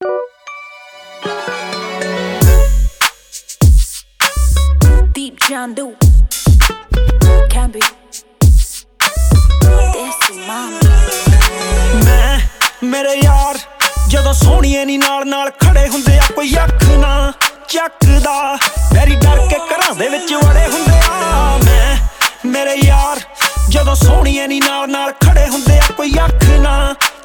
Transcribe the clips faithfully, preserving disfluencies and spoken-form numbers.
Deep John do can be Desi mama मैं मेरे यार ਜਦੋਂ ਸੋਹਣੀਏ ਨੀ ਨਾਲ ਨਾਲ ਖੜੇ ਹੁੰਦੇ ਆ ਕੋਈ ਅੱਖ ਨਾ ਚੱਕਦਾ ਵੈਰੀ ਡਰ ਕੇ ਘਰਾਂ ਦੇ ਵਿੱਚ ਵੜੇ ਹੁੰਦੇ ਆ ਮੈਂ ਮੇਰੇ ਯਾਰ ਜਦੋਂ ਸੋਹਣੀਏ ਨੀ ਨਾਲ ਨਾਲ ਖੜੇ ਹੁੰਦੇ ਆ ਕੋਈ ਅੱਖ ਨਾ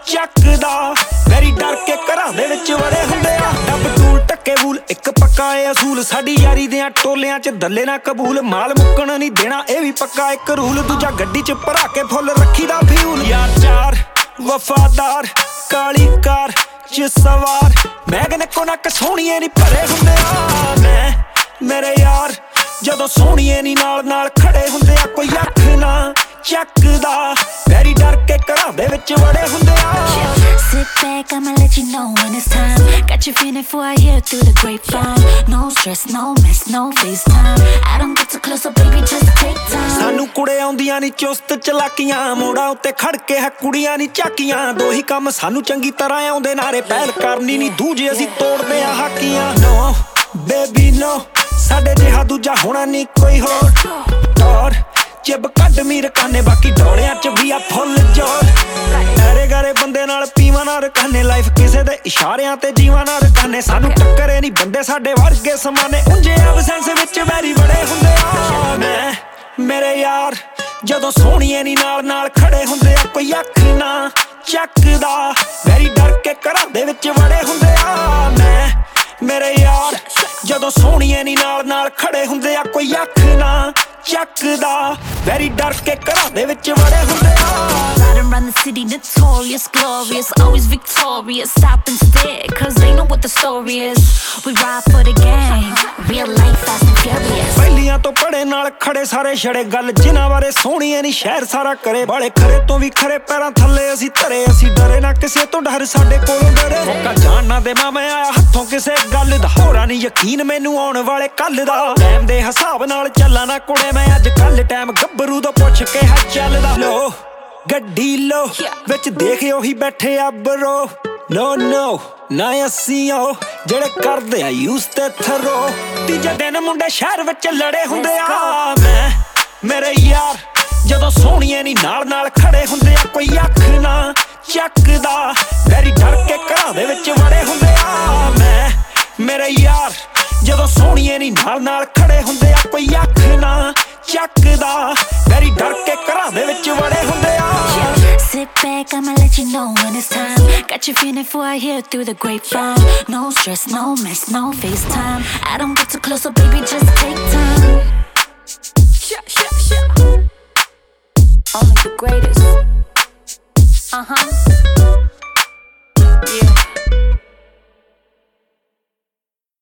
ਚੱਕਦਾ ਵੈਰੀ ਡਰ ਕੇ ਘਰਾਂ ਦੇ ਵਿੱਚ ਵੜੇ ਹੁੰਦੇ ਆ ਡੱਬ ਟੂਲ ਟੱਕੇ ਬੂਲ ਇੱਕ ਪੱਕਾ ਏ ਅਸੂਲ ਸਾਡੀ ਯਾਰੀ ਦਿਆਂ ਟੋਲਿਆਂ ਚ ਦੱਲੇ ਨਾ ਕਬੂਲ ਮਾਲ ਮੁੱਕਣ ਨਹੀਂ ਦੇਣਾ ਇਹ ਵੀ ਪੱਕਾ ਇੱਕ ਰੂਲ ਦੂਜਾ ਗੱਡੀ ਚ ਭਰਾ ਕੇ ਫੁੱਲ ਰੱਖੀ ਦਾ ਫਿਊਲ ਯਾਰ ਚਾਰ ਵਫਾਦਾਰ ਕਾਲੀ ਕਾਰ ਚ ਸਵਾਰ ਮੈਗਨ ਕੋ ਨੱਕ ਸੋਹਣੀਏ ਨੀ ਭਰੇ ਹੁੰਦੇ ਆ ਮੈਂ ਮੇਰੇ ਯਾਰ ਜਦੋਂ ਸੋਹਣੀਏ ਨੀ ਨਾਲ ਨਾਲ ਖੜੇ ਹੁੰਦੇ ਆ ਕੋਈ ਅੱਖ ਨਾ ਚੱਕਦਾ ਵੈਰੀ ਡਰ ਕੇ ਘਰਾਂ ਦੇ ਵਿੱਚ ਵੜੇ ਹੁੰਦੇ ਆ Sit back, I'ma let you know when it's time. Got you feeling for I hear through the grapevine. No stress, no mess, no FaceTime. I don't get too close, so baby just take time. ਸਾਨੂੰ ਕੁੜੇ ਆਉਂਦੀਆਂ ਨੀ ਚੁਸਤ ਚਲਾਕੀਆਂ ਮੋੜਾਂ ਉੱਤੇ ਖੜ ਕੇ ਹੈ ਕੁੜੀਆਂ ਨੀ ਝਾਕੀਆਂ ਦੋਹੀ ਕੰਮ ਸਾਨੂੰ ਚੰਗੀ ਤਰ੍ਹਾਂ ਆਉਂਦੇ ਨਾਰੇ ਪਹਿਲ ਕਰਨੀ ਨੀ ਦੂਜੇ ਅਸੀਂ ਤੋੜਦੇ ਆ ਹਾਕੀਆਂ No baby no ਸਾਡੇ ਜਿਹਾ ਦੂਜਾ ਹੋਣਾ ਨੀ ਕੋਈ ਹੋਰ ਟੌਰ ਜਿਬ ਕੱਢ ਮੀਰ ਕਾਨੇ ਬਾਕੀ ਡੋਲਿਆਂ ਚ ਵੀ ਆ ਫੁੱਲ ਜੋਰ ਐਰੇ ਗਾਰੇ ਬੰਦੇ ਨਾਲ ਪੀਵਾਂ ਨਾ ਰਕਾਨੇ ਲਾਈਫ ਕਿਸੇ ਦੇ ਇਸ਼ਾਰਿਆਂ ਤੇ ਜੀਵਾਂ ਨਾ ਰਕਾਨੇ ਸਾਨੂੰ ਟੱਕਰੇ ਨਹੀਂ ਬੰਦੇ ਸਾਡੇ ਵਰਗੇ ਸਮਾਨੇ ਉਂਝੇ ਐਬਸੈਂਸ ਵਿੱਚ ਵੈਰੀ ਬੜੇ ਹੁੰਦੇ ਆ ਮੈਂ ਮੇਰੇ ਯਾਰ ਜਦੋਂ ਸੋਹਣੀਏ ਨੀ ਨਾਲ ਨਾਲ ਖੜੇ ਹੁੰਦੇ ਆ ਕੋਈ ਅੱਖ ਨਾ ਚੱਕਦਾ ਵੈਰੀ ਡਰ ਕੇ ਘਰਾਂ ਦੇ ਵਿੱਚ ਵੜੇ ਹੁੰਦੇ ਆ ਮੈਂ ਮੇਰੇ ਯਾਰ ਜਦੋਂ ਸੋਹਣੀਏ ਨੀ ਨਾਲ ਨਾਲ ਖੜੇ ਹੁੰਦੇ ਆ ਕੋਈ ਅੱਖ ਨਾ ਚੱਕਦਾ ਵੈਰੀ ਡਰ ਕੇ ਘਰਾਂ ਦੇ ਵਿੱਚ ਵੜੇ ਹੁੰਦੇ ਆ Riding around the city, notorious, glorious, always victorious. Stop and stare, cause they know what the story is. We ride for the gang, real life fast and furious. ਪਹਿਲੀਆਂ ਤੋਂ ਪੜੇ ਨਾਲ ਖੜੇ ਸਾਰੇ ਛੜੇ ਗੱਲ ਜਿਨ੍ਹਾਂ ਬਾਰੇ ਸੋਹਣੀਏ ਨੀ ਸ਼ਹਿਰ ਸਾਰਾ ਕਰੇ ਬਾਲੇ ਖਰੇ ਤੋਂ ਵੀ ਖਰੇ ਪੈਰਾਂ ਥੱਲੇ ਅਸੀਂ ਧਰੇ ਅਸੀਂ ਡਰੇ ਨਾ ਕਿਸੇ ਤੋਂ ਡਰ ਸਾਡੇ ਕੋਲੋਂ ਡਰੇ ਮੌਕਾ ਜਾਣ ਨਾ ਦੇ ਮੈਂ ਆਇਆ ਹੱਥੋਂ ਕਿਸੇ ਗੱਲ ਦਾ ਹੋਰਾਂ ਨੀ ਯਕੀਨ ਮੈਨੂੰ ਆਉਣ ਵਾਲੇ ਕੱਲ ਦਾ ਟਾਈਮ ਦੇ ਹਿਸਾਬ ਨਾਲ ਚੱਲਾਂ ਨਾ ਕੁੜੇ ਮੈਂ ਅੱਜ ਕੱਲ ਟਾਈਮ ਗੱਭਰੂ ਤੋਂ ਪੁੱਛ ਕੇ ਹੈ ਚੱਲਦਾ ਲੋ ਗੱਡੀ ਲੋ ਵਿੱਚ ਦੇਖ ਉਹੀ ਬੈਠੇ ਆ ਬਰੋ ਨੋ ਨੋ ਨਾ ਅਸੀਂ ਓ ਜਿਹੜੇ ਕਰਦੇ ਆ ਯੂਸ ਤੇ ਥਰੋ ਤੀਜੇ ਦਿਨ ਮੁੰਡੇ ਸ਼ਹਿਰ ਵਿੱਚ ਲੜੇ ਹੁੰਦੇ ਆ ਮੈਂ ਮੇਰੇ ਯਾਰ ਜਦੋਂ ਸੋਹਣੀਏ ਨੀ ਨਾਲ ਨਾਲ ਖੜੇ ਹੁੰਦੇ ਆ ਕੋਈ ਅੱਖ ਨਾ ਚੱਕਦਾ ਵੈਰੀ ਡਰ ਕੇ ਘਰਾਂ ਦੇ ਵਿੱਚ ਵੜੇ ਹੁੰਦੇ ਆ ਮੈਂ ਮੇਰੇ ਯਾਰ ਜਦੋਂ ਸੋਹਣੀਏ ਨੀ ਨਾਲ ਨਾਲ ਖੜੇ ਹੁੰਦੇ ਆ ਕੋਈ ਅੱਖ ਨਾ ਚੱਕਦਾ ਵੈਰੀ ਡਰ ਕੇ ਘਰਾਂ ਦੇ ਵਿੱਚ ਵੜੇ ਹੁੰਦੇ ਆ Sit back, I'ma let you know when it's time. Got you feeling for I hear through the grapevine. No stress, no mess, no FaceTime. I don't get too close, so baby just take time. Yeah, yeah, yeah. Only the greatest. Uh-huh.